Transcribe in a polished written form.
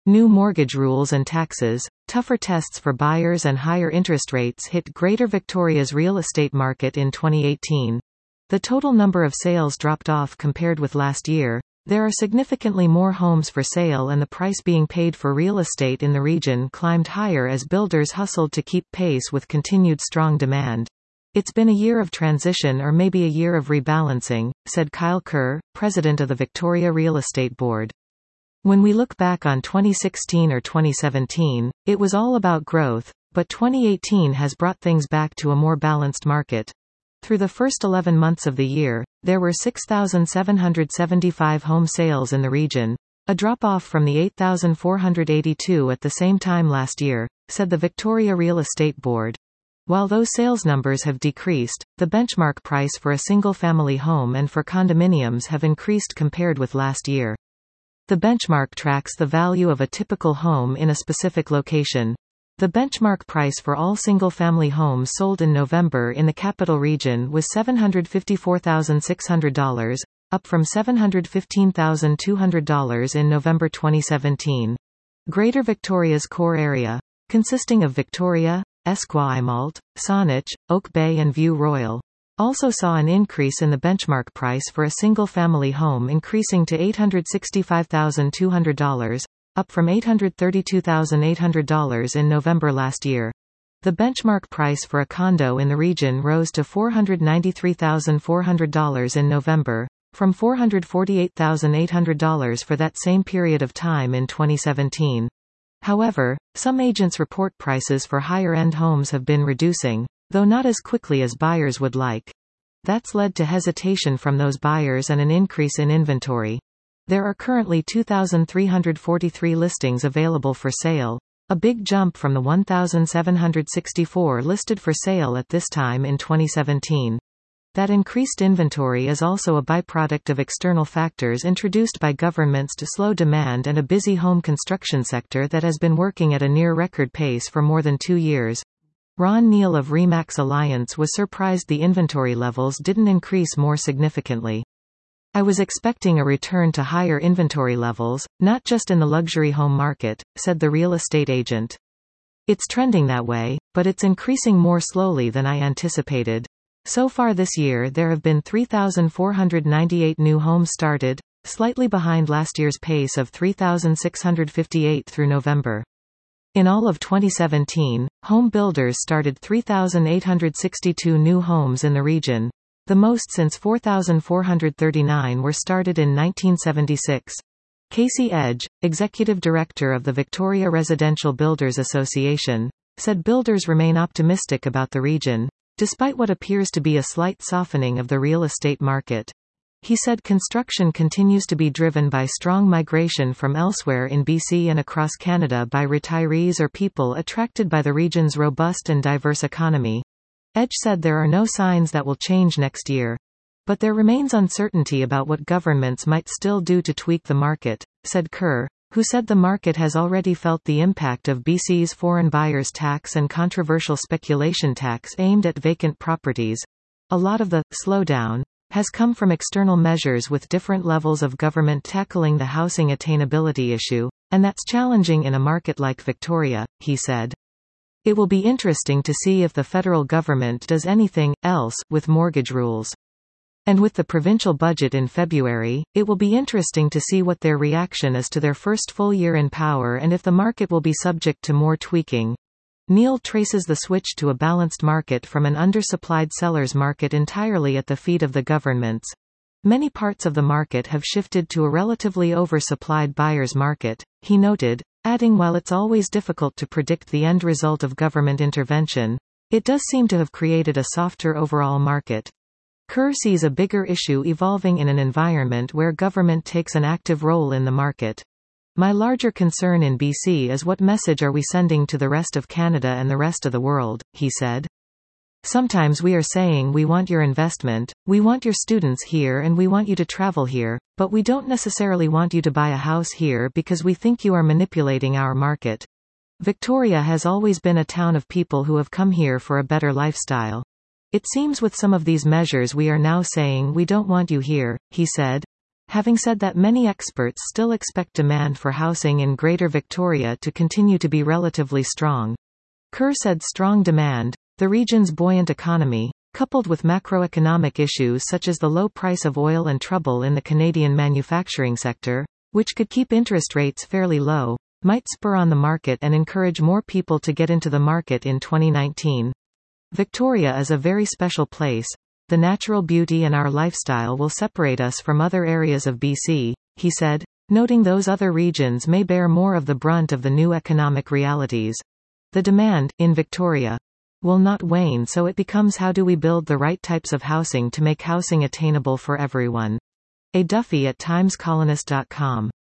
New mortgage rules and taxes, tougher tests for buyers and higher interest rates hit Greater Victoria's real estate market in 2018. The total number of sales dropped off compared with last year. There are significantly more homes for sale and the price being paid for real estate in the region climbed higher as builders hustled to keep pace with continued strong demand. It's been a year of transition or maybe a year of rebalancing, said Kyle Kerr, president of the Victoria Real Estate Board. When we look back on 2016 or 2017, it was all about growth, but 2018 has brought things back to a more balanced market. Through the first 11 months of the year, there were 6,775 home sales in the region, a drop-off from the 8,482 at the same time last year, said the Victoria Real Estate Board. While those sales numbers have decreased, the benchmark price for a single-family home and for condominiums have increased compared with last year. The benchmark tracks the value of a typical home in a specific location. The benchmark price for all single-family homes sold in November in the capital region was $754,600, up from $715,200 in November 2017. Greater Victoria's core area, consisting of Victoria, Esquimalt, Saanich, Oak Bay and View Royal, also saw an increase in the benchmark price for a single-family home increasing to $865,200, up from $832,800 in November last year. The benchmark price for a condo in the region rose to $493,400 in November, from $448,800 for that same period of time in 2017. However, some agents report prices for higher-end homes have been reducing, though not as quickly as buyers would like. That's led to hesitation from those buyers and an increase in inventory. There are currently 2,343 listings available for sale, a big jump from the 1,764 listed for sale at this time in 2017. That increased inventory is also a byproduct of external factors introduced by governments to slow demand and a busy home construction sector that has been working at a near-record pace for more than 2 years. Ron Neal of Remax Alliance was surprised the inventory levels didn't increase more significantly. I was expecting a return to higher inventory levels, not just in the luxury home market, said the real estate agent. It's trending that way, but it's increasing more slowly than I anticipated. So far this year there have been 3,498 new homes started, slightly behind last year's pace of 3,658 through November. In all of 2017, home builders started 3,862 new homes in the region, the most since 4,439 were started in 1976. Casey Edge, executive director of the Victoria Residential Builders Association, said builders remain optimistic about the region, despite what appears to be a slight softening of the real estate market. He said construction continues to be driven by strong migration from elsewhere in BC and across Canada by retirees or people attracted by the region's robust and diverse economy. Edge said there are no signs that will change next year. But there remains uncertainty about what governments might still do to tweak the market, said Kerr, who said the market has already felt the impact of BC's foreign buyers tax and controversial speculation tax aimed at vacant properties. A lot of the slowdown has come from external measures with different levels of government tackling the housing attainability issue, and that's challenging in a market like Victoria, he said. It will be interesting to see if the federal government does anything else with mortgage rules. And with the provincial budget in February, it will be interesting to see what their reaction is to their first full year in power and if the market will be subject to more tweaking. Neal traces the switch to a balanced market from an undersupplied seller's market entirely at the feet of the governments. Many parts of the market have shifted to a relatively oversupplied buyer's market, he noted, adding while it's always difficult to predict the end result of government intervention, it does seem to have created a softer overall market. Kerr sees a bigger issue evolving in an environment where government takes an active role in the market. My larger concern in BC is what message are we sending to the rest of Canada and the rest of the world, he said. Sometimes we are saying we want your investment, we want your students here and we want you to travel here, but we don't necessarily want you to buy a house here because we think you are manipulating our market. Victoria has always been a town of people who have come here for a better lifestyle. It seems with some of these measures we are now saying we don't want you here, he said. having said that many experts still expect demand for housing in Greater Victoria to continue to be relatively strong. Kerr said strong demand, the region's buoyant economy, coupled with macroeconomic issues such as the low price of oil and trouble in the Canadian manufacturing sector, which could keep interest rates fairly low, might spur on the market and encourage more people to get into the market in 2019. Victoria is a very special place. The natural beauty and our lifestyle will separate us from other areas of BC, he said, noting those other regions may bear more of the brunt of the new economic realities. The demand, in Victoria, will not wane, so it becomes how do we build the right types of housing to make housing attainable for everyone. A. Duffy at timescolonist.com